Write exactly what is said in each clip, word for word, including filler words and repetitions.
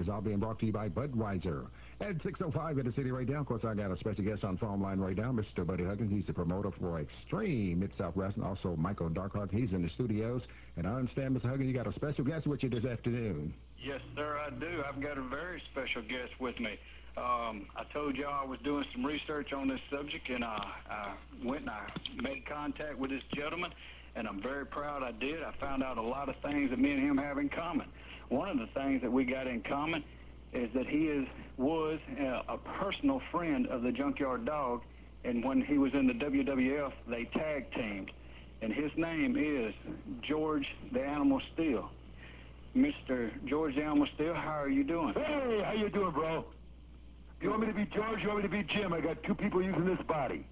all being brought to you by Budweiser. At six oh five in the city right now, of course, I got a special guest on phone line right now, Mister Buddy Huggins. He's the promoter for Extreme Mid-South Wrestling. Also, Michael Darkhart, he's in the studios. And I understand, Mister Huggins, you got a special guest with you this afternoon. Yes, sir, I do. I've got a very special guest with me. Um, I told y'all I was doing some research on this subject, and uh, I went and I made contact with this gentleman, and I'm very proud I did. I found out a lot of things that me and him have in common. One of the things that we got in common is that he is was uh, a personal friend of the Junkyard Dog, and when he was in the W W F, they tag teamed, and his name is George the Animal Steele. Mister George the Animal Steele, how are you doing? Hey, how you doing, bro? You want me to be George? You want me to be Jim? I got two people using this body.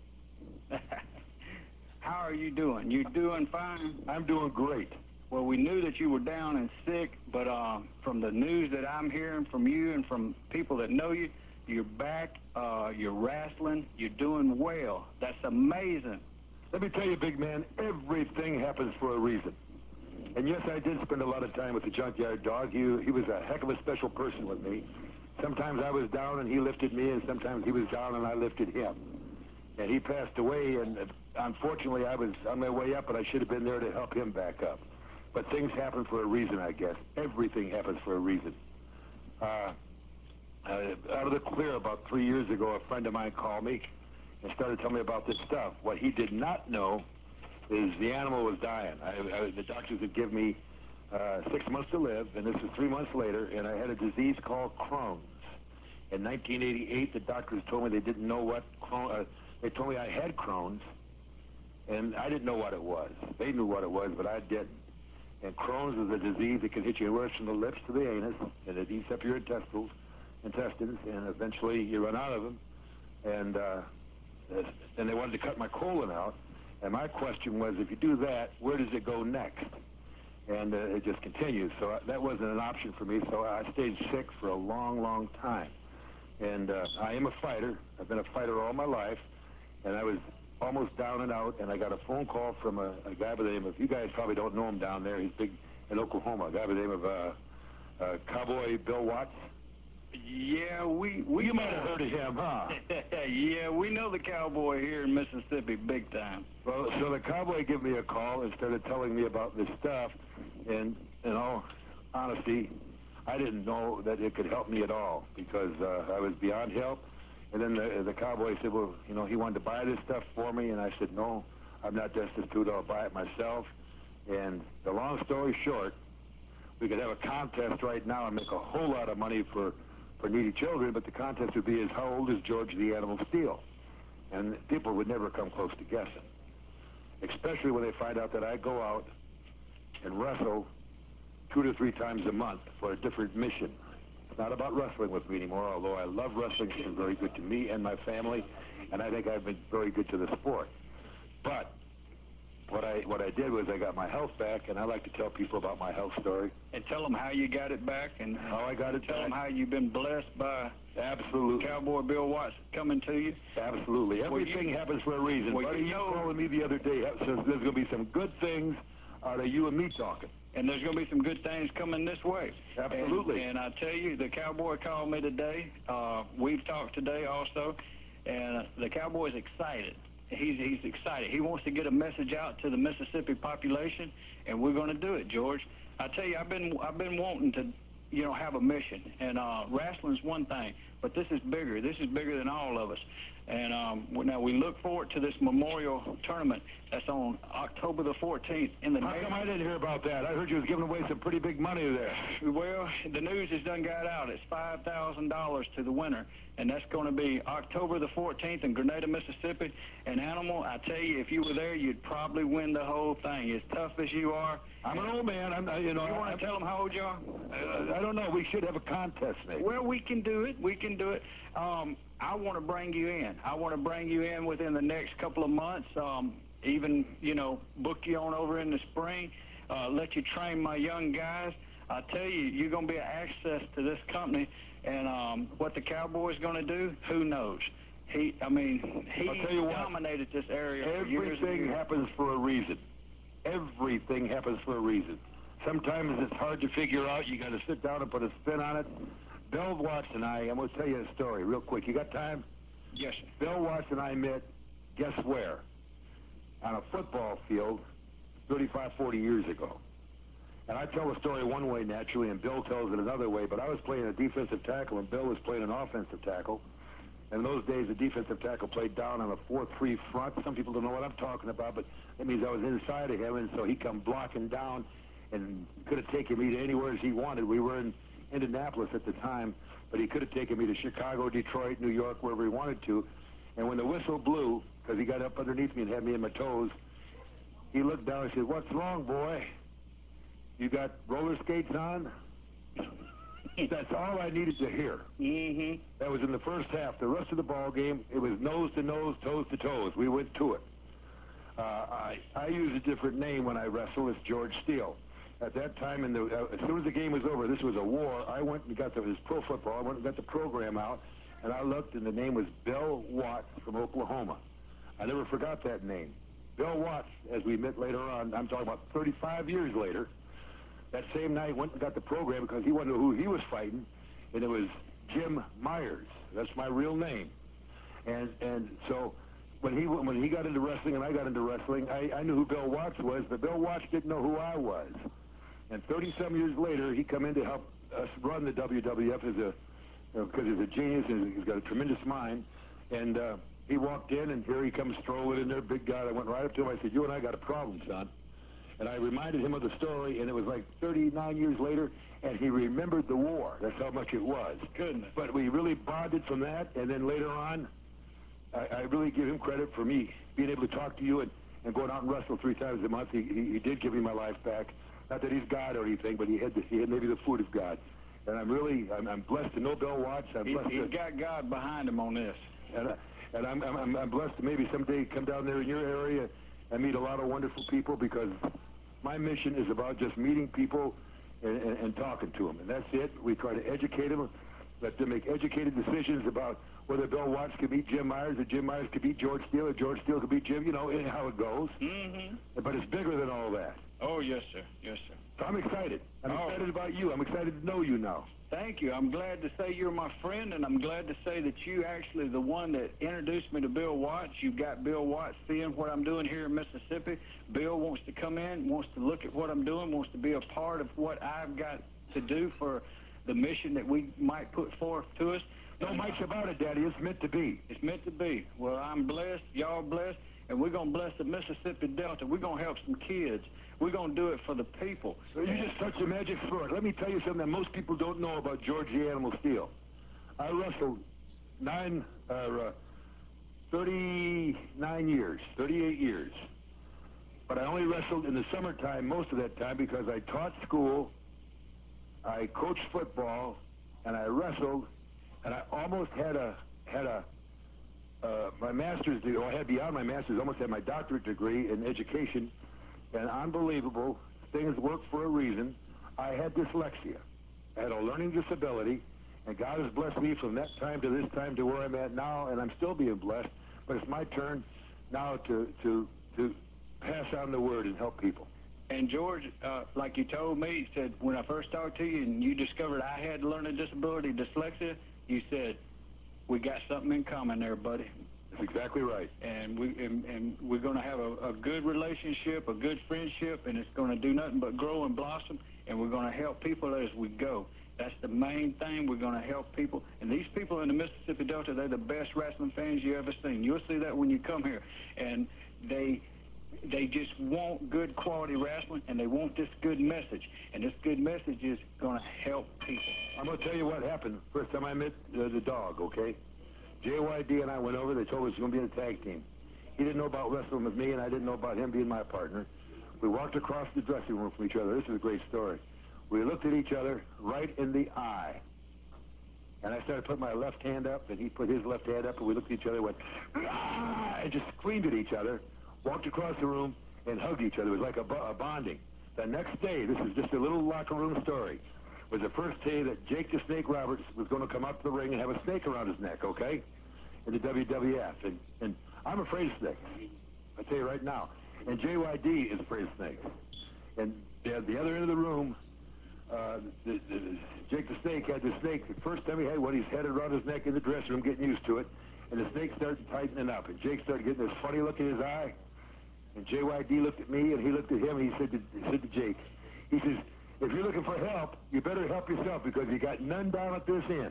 How are you doing? You doing fine? I'm doing great. Well, we knew that you were down and sick, but uh, from the news that I'm hearing from you and from people that know you, you're back, uh, you're wrestling, you're doing well. That's amazing. Let me tell you, big man, everything happens for a reason. And yes, I did spend a lot of time with the Junkyard Dog. He, he was a heck of a special person with me. Sometimes I was down and he lifted me, and sometimes he was down and I lifted him. And he passed away, and uh, unfortunately I was on my way up, but I should have been there to help him back up. But things happen for a reason, I guess. Everything happens for a reason. Uh, uh, out of the clear, about three years ago, a friend of mine called me and started telling me about this stuff. What he did not know is the animal was dying. I, I, the doctors had given me uh, six months to live, and this is three months later, and I had a disease called Crohn's. In nineteen eighty-eight, the doctors told me they didn't know what Crohn's, uh, they told me I had Crohn's, and I didn't know what it was. They knew what it was, but I didn't. And Crohn's is a disease that can hit you right from the lips to the anus, and it eats up your intestines, intestines, and eventually you run out of them. And uh, and they wanted to cut my colon out. And my question was, if you do that, where does it go next? And uh, it just continues. So I, that wasn't an option for me. So I stayed sick for a long, long time. And uh, I am a fighter. I've been a fighter all my life. And I was almost down and out, and I got a phone call from a, a guy by the name of, you guys probably don't know him down there, he's big in Oklahoma, a guy by the name of uh, uh, Cowboy Bill Watts. Yeah, we... we you might have heard of him, huh? Yeah, we know the Cowboy here in Mississippi big time. Well, so the Cowboy gave me a call and started telling me about this stuff, and in all honesty, I didn't know that it could help me at all, because uh, I was beyond help. And then the, the Cowboy said, well, you know, he wanted to buy this stuff for me, and I said, no, I'm not destitute, I'll buy it myself. And the long story short, we could have a contest right now and make a whole lot of money for, for needy children, but the contest would be is how old is George the Animal Steele? And people would never come close to guessing, especially when they find out that I go out and wrestle two to three times a month for a different mission. It's not about wrestling with me anymore, although I love wrestling. It's been very good to me and my family, and I think I've been very good to the sport. But what I what I did was I got my health back, and I like to tell people about my health story. And tell them how you got it back, and how I got it tell back. them how you've been blessed by Absolutely. Cowboy Bill Watts coming to you. Absolutely. Everything well, you, happens for a reason. Well, Buddy, you know, you calling me the other day says there's going to be some good things out of you and me talking. And there's going to be some good things coming this way. Absolutely. And, and I tell you, the Cowboy called me today. Uh, we've talked today also, and uh, the Cowboy's excited. He's he's excited. He wants to get a message out to the Mississippi population, and we're going to do it, George. I tell you, I've been I've been wanting to, you know, have a mission. And uh, wrestling's one thing, but this is bigger. This is bigger than all of us. And um, now we look forward to this memorial tournament that's on October the fourteenth in the. How come I didn't hear about that? I heard you was giving away some pretty big money there. Well, the news has done got out. It's five thousand dollars to the winner, and that's going to be October the fourteenth in Grenada, Mississippi. And Animal, I tell you, if you were there, you'd probably win the whole thing. As tough as you are. I'm an old man. I'm, you know. You want to tell them how old you are? Uh, I don't know. We should have a contest, maybe. Well, we can do it. We can do it. Um, I want to bring you in. I want to bring you in within the next couple of months. Um, even, you know, book you on over in the spring. Uh, let you train my young guys. I tell you, you're going to be an access to this company. And um, what the Cowboy's going to do, who knows? He, I mean, he dominated this area for years and Everything years. happens for a reason. Everything happens for a reason. Sometimes it's hard to figure out. You got to sit down and put a spin on it. Bill Watts and I, I'm going to tell you a story real quick. You got time? Yes, sir. Bill Watts and I met, guess where? On a football field thirty-five, forty years ago. And I tell the story one way naturally, and Bill tells it another way, but I was playing a defensive tackle, and Bill was playing an offensive tackle. And in those days, the defensive tackle played down on a four three front. Some people don't know what I'm talking about, but that means I was inside of him, and so he come blocking down and could have taken me to anywhere as he wanted. We were in Indianapolis at the time, but he could have taken me to Chicago, Detroit, New York, wherever he wanted to. And when the whistle blew, because he got up underneath me and had me in my toes, he looked down and said, "What's wrong, boy? You got roller skates on?" That's all I needed to hear. Mm-hmm. That was in the first half. The rest of the ball game, it was nose to nose, toes to toes. We went to it. Uh, I, I use a different name when I wrestle. It's George Steele. At that time, in the, uh, as soon as the game was over, this was a war, I went and got the, it was pro football, I went and got the program out, and I looked, and the name was Bill Watts from Oklahoma. I never forgot that name. Bill Watts, as we met later on, I'm talking about thirty-five years later, that same night went and got the program because he wanted to know who he was fighting, and it was Jim Myers. That's my real name. And and so when he when he got into wrestling and I got into wrestling, I, I knew who Bill Watts was, but Bill Watts didn't know who I was. And thirty-some years later, he come in to help us run the W W F as a, because you know, he's a genius and he's got a tremendous mind. And uh, he walked in, and here he comes strolling in there, big guy. I went right up to him. I said, "You and I got a problem, son." And I reminded him of the story, and it was like thirty-nine years later, and he remembered the war. That's how much it was. Goodness. But we really bonded from that, and then later on, I, I really give him credit for me being able to talk to you and, and going out and wrestle three times a month. He, he, he did give me my life back. Not that he's God or anything, but he had, the, he had maybe the food of God. And I'm really, I'm, I'm blessed to know Bill Watts. I'm He, blessed he's to, got God behind him on this. and, I, and I'm, I'm, I'm blessed to maybe someday come down there in your area and meet a lot of wonderful people, because my mission is about just meeting people and, and, and talking to them. And that's it. We try to educate them, let them make educated decisions about whether Bill Watts could beat Jim Myers, or Jim Myers could beat George Steele, or George Steele could beat Jim, you know, and how it goes. Mm-hmm. But it's bigger than all that. Oh, yes, sir. Yes, sir. So I'm excited. I'm Oh. excited about you. I'm excited to know you now. Thank you. I'm glad to say you're my friend, and I'm glad to say that you actually the one that introduced me to Bill Watts. You've got Bill Watts seeing what I'm doing here in Mississippi. Bill wants to come in, wants to look at what I'm doing, wants to be a part of what I've got to do for the mission that we might put forth to us. No much about it, Daddy. It's meant to be. It's meant to be. Well, I'm blessed. Y'all blessed. And we're going to bless the Mississippi Delta. We're going to help some kids. We're going to do it for the people. So you just touched the magic sword. Let me tell you something that most people don't know about George the Animal Steele. I wrestled nine, uh, uh, thirty-nine years, thirty-eight years. But I only wrestled in the summertime most of that time because I taught school, I coached football, and I wrestled, and I almost had a, had a, Uh, my master's degree, I had beyond my master's, almost had my doctorate degree in education, and unbelievable, things work for a reason. I had dyslexia. I had a learning disability, and God has blessed me from that time to this time to where I'm at now, and I'm still being blessed, but it's my turn now to, to, to pass on the word and help people. And George, uh, like you told me, you said when I first talked to you and you discovered I had learning disability, dyslexia, you said, we got something in common there, buddy. That's exactly right. And, we, and, and we're going to have a, a good relationship, a good friendship, and it's going to do nothing but grow and blossom, and we're going to help people as we go. That's the main thing. We're going to help people. And these people in the Mississippi Delta, they're the best wrestling fans you ever seen. You'll see that when you come here. And they... They just want good quality wrestling, and they want this good message. And this good message is going to help people. I'm going to tell you what happened first time I met uh, the dog, okay? J Y D and I went over. They told us he was going to be in a tag team. He didn't know about wrestling with me, and I didn't know about him being my partner. We walked across the dressing room from each other. This is a great story. We looked at each other right in the eye. And I started putting my left hand up, and he put his left hand up, and we looked at each other and went, ah, and just screamed at each other. Walked across the room and hugged each other. It was like a, bo a bonding. The next day, this is just a little locker room story, was the first day that Jake the Snake Roberts was going to come up to the ring and have a snake around his neck, okay, in the W W F. And, and I'm afraid of snakes. I tell you right now. And J Y D is afraid of snakes. And the, the other end of the room Uh, the, the, Jake the Snake had the snake. The first time he had one, he's had it around his neck in the dressing room, getting used to it. And the snake started tightening up. And Jake started getting this funny look in his eye. And J Y D looked at me, and he looked at him, and he said to, he said to Jake, he says, if you're looking for help, you better help yourself because you got none down at this end.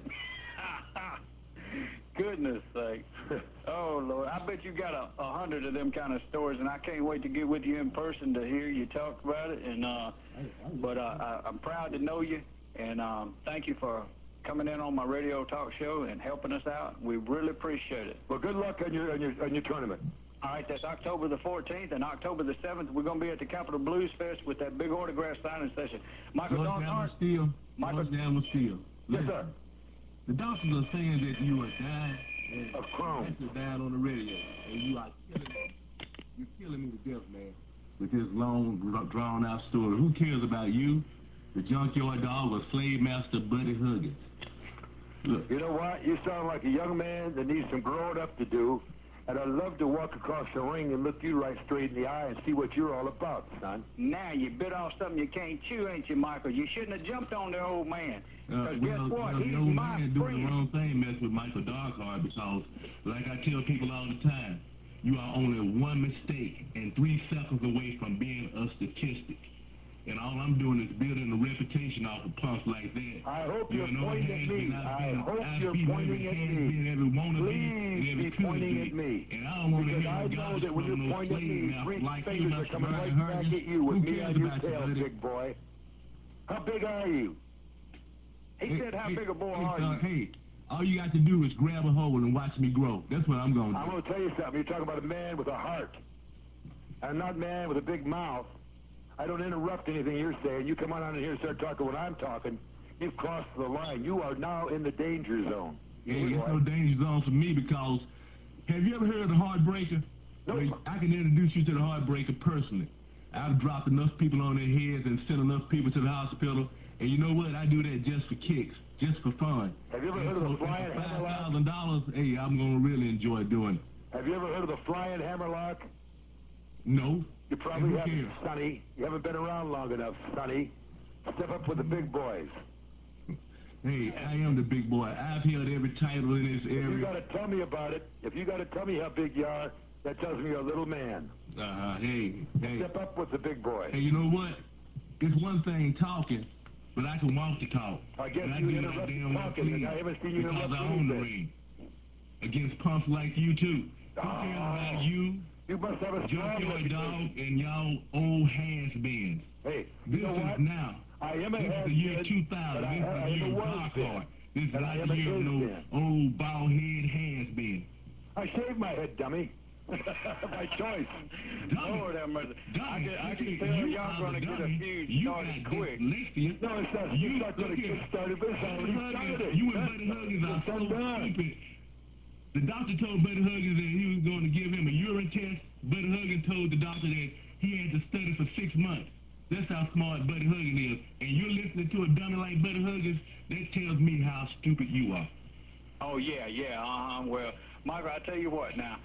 Goodness sake. Oh, Lord. I bet you got a, a hundred of them kind of stories, and I can't wait to get with you in person to hear you talk about it. And uh, But uh, I, I'm proud to know you, and um, thank you for coming in on my radio talk show and helping us out. We really appreciate it. Well, good luck on your, on your, on your tournament. All right, that's October the fourteenth, and October the seventh, we're going to be at the Capitol Blues Fest with that big autograph signing session. Michael Darkhart. Steel. Michael Down Steel. Yes, sir. The doctors are saying that you are dying. Of Crohn's. You're down on the radio, and you are killing me. You're killing me to death, man. With this long, drawn-out story. Who cares about you, the junkyard dog, or slave master Buddy Huggins? Look. You know what? You sound like a young man that needs some growing up to do. And I'd love to walk across the ring and look you right straight in the eye and see what you're all about, son. Now you bit off something you can't chew, ain't you, Michael? You shouldn't have jumped on the old man. Because Uh, guess well, what? well, He's the old my man doing friend. the wrong thing, mess with Michael Darkhart, because, like I tell people all the time, you are only one mistake and three seconds away from being a statistic. And all I'm doing is building a reputation off of punks like that. I hope you you're know, pointing at me. I hope you're pointing at me. Every wanna Please be, every be pointing be. at me. And I don't want to Because hear I no know gossip that when from you're no pointing at slave me, master three like you, fingers are Mister coming Buddy right back Huggins. at you with Who me cares on your about you, tail, buddy? big boy. How big are you? He Hey, said, how hey, big a boy hey, are uh, you? Hey, all you got to do is grab a hole and watch me grow. That's what I'm going to do. I'm going to tell you something. You're talking about a man with a heart. I'm not a man with a big mouth. I don't interrupt anything you're saying. You come on out here and start talking when I'm talking. You've crossed the line. You are now in the danger zone. Hey, it's no danger zone for me because, have you ever heard of the Heartbreaker? No. I, mean, I can introduce you to the Heartbreaker personally. I've dropped enough people on their heads and sent enough people to the hospital. And you know what? I do that just for kicks, just for fun. Have you ever and heard of so the Flying five Hammerlock? thousand dollars, hey, I'm going to really enjoy doing it. Have you ever heard of the Flying Hammerlock? No. You probably who haven't, cares? Sonny. You haven't been around long enough, Sonny. Step up with the big boys. Hey, I am the big boy. I've held every title in this If you area. got to tell me about it, if you got to tell me how big you are, that tells me you're a little man. Uh-huh, hey, hey. Step up with the big boy. Hey, you know what? It's one thing talking, but I can walk the talk. I guess and I you do what I interrupted damn well talking, please, and I haven't seen you because interrupt I own the anything. ring. Against punks like you, too. Who Oh. cares about you, You must have a strong junkyard dog, reputation. and y'all old has-beens? Hey, This you know is what? now. I am a This is the year has-been, two thousand. but I, This is I the am year a of was-been. Darkhart. This is And I not am the a year of no is-been. old bald-head has-been. I shaved my head, dummy. By choice. Dummy. Lord have mercy. I Dummy. can, I Look can here, tell you y'all are going to the get a dummy. feud You started got quick. dyslexia. No, it's not. You, It's not going to look here. get started, but it's Buddy already Huggins, started. You and That's- Buddy Huggins are it's so undone. stupid. The doctor told Buddy Huggins that he was going to give him a urine test. Buddy Huggins told the doctor that he had to study for six months. That's how smart Buddy Huggins is. And you're listening to a dummy like Buddy Huggins, that tells me how stupid you are. Oh, yeah, yeah, uh-huh. Well, Michael, I tell you what now.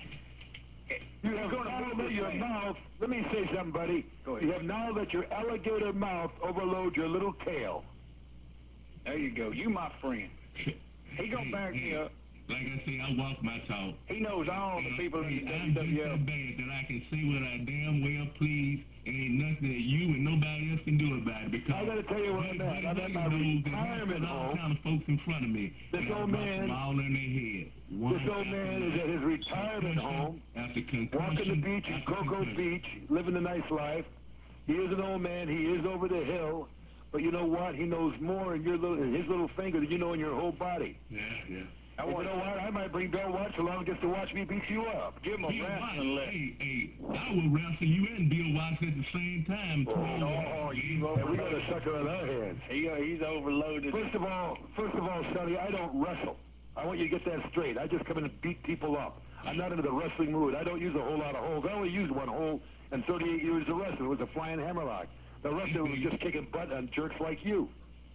You have now let your mouth, let me say something, buddy. Go ahead. You have now let your alligator mouth overload your little tail. There you go. You my friend. He gonna Hey, back me hey, up. Like I say, I walk my talk. He knows all the And, people hey, in the I'm W W just F. that bad that I can say what I damn well please, and ain't nothing that you and nobody else can do about it. Because I gotta tell you what Buddy- I'm at. Buddy I'm at my Huggins knows that he retirement put all home. kind of folks in front of me. This and I old drop man- them all in their head. One This old after man is another. at his retirement Concussion home, after concussion walking the beach in after Cocoa concussion. Beach, living the nice life. He is an old man. He is over the hill. But you know what? He knows more in your little, in his little finger than you know in your whole body. Yeah, yeah. I And you want know what? I might bring Bill Watts along just to watch me beat you up. give him a Bill Watts, wrestling lesson. hey, hey, I will wrestle you and Bill Watts at the same time. Oh, Oh, you And we got overloaded. a sucker on our hands. He, uh, he's overloaded. First of all, first of all, Sonny, I don't wrestle. I want you to get that straight. I just come in and beat people up. I'm not into the wrestling mood. I don't use a whole lot of holes. I only used one hole in thirty-eight years of wrestling. It was a flying hammerlock. The rest of it was just kicking butt on jerks like you.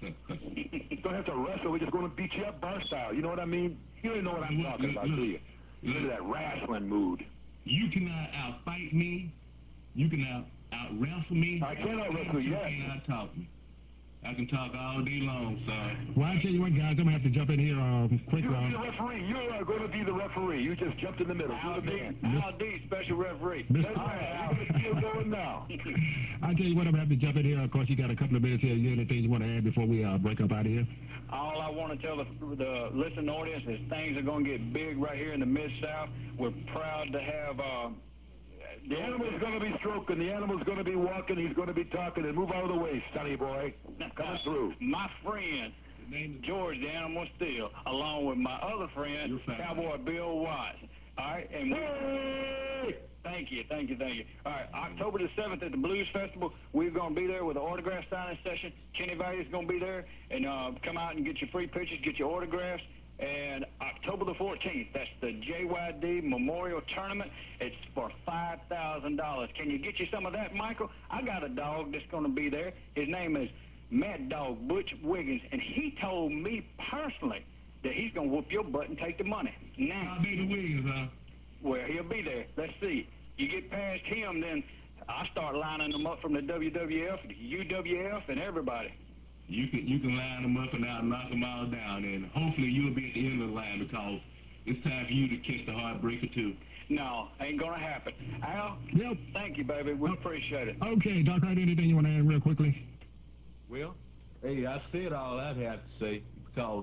Don't have to wrestle. We just going to beat you up bar style. You know what I mean? You don't know what I'm Look, talking look, about, look. do you? You're into that wrestling mood. You cannot outfight me. You can out out wrestle me. I can't out-wrestle you You yet. can't out talk me. I can talk all day long, son. Well, I tell you what, guys, I'm gonna have to jump in here um, quick. You're Um, the referee. You are going to be the referee. You just jumped in the middle. Al You're the D, man. Al D, special referee. Mister That's right, Al. We're still going now. I tell you what, I'm gonna have to jump in here. Of course, you got a couple of minutes here. You anything you want to add before we uh, break up out of here? All I want to tell the, the listening audience is things are going to get big right here in the Mid-South. We're proud to have... Uh, The animal's going to be stroking. The animal's going to be walking. He's going to be talking. And move out of the way, Sonny boy. Coming through. My friend, George the Animal Steele, along with my other friend, Cowboy Bill Watts. All right? And we, Hey! Thank you, thank you, thank you. All right, October the seventh at the Blues Festival, we're going to be there with an autograph signing session. Kenny Value's going to be there. And uh, come out and get your free pictures, get your autographs. And October the fourteenth, that's the J Y D Memorial Tournament. It's for five thousand dollars. Can you get you some of that, Michael? I got a dog that's going to be there. His name is Mad Dog Butch Wiggins, and he told me personally that he's going to whoop your butt and take the money. Now, I'll be the Wiggins, huh? well, he'll be there. Let's see. You get past him, then I start lining them up from the W W F, the U W F, and everybody. You can you can line them up and I'll knock them all down, and hopefully you'll be at the end of the line because it's time for you to catch the heartbreaker too. No, ain't gonna happen. Al, Yep. thank you, baby. We appreciate it. Okay, Doc, right, anything you want to add real quickly? Well, hey, I said all I'd have to say because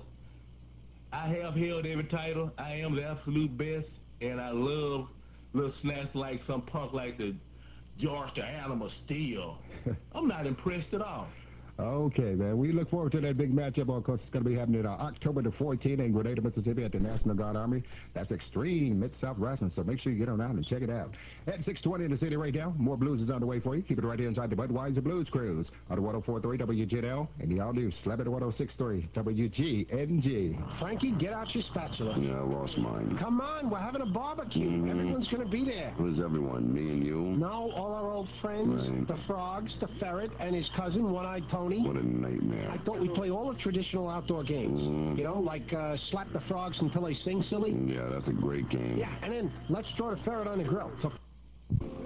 I have held every title. I am the absolute best, and I love little snaps like some punk like the George the Animal Steele. I'm not impressed at all. Okay, man. We look forward to that big matchup. Of course, it's going to be happening uh, October the fourteenth in Grenada, Mississippi at the National Guard Army. That's Extreme Mid-South Wrestling, so make sure you get on out and check it out. At six twenty in the city right now, more blues is on the way for you. Keep it right here inside the Budweiser Blues Cruise on the one oh four point three W G L and the all-new Slap It one oh six point three W G N G. Frankie, get out your spatula. Yeah, I lost mine. Come on, we're having a barbecue. Mhm. Everyone's going to be there. Who's everyone? Me and you? No, all our old friends, Right. the Frogs, the Ferret, and his cousin, One-Eyed Tony. What a nightmare. I thought we'd play all the traditional outdoor games. Mm. You know, like uh, slap the frogs until they sing silly. Yeah, that's a great game. Yeah, and then let's throw the ferret on the grill. So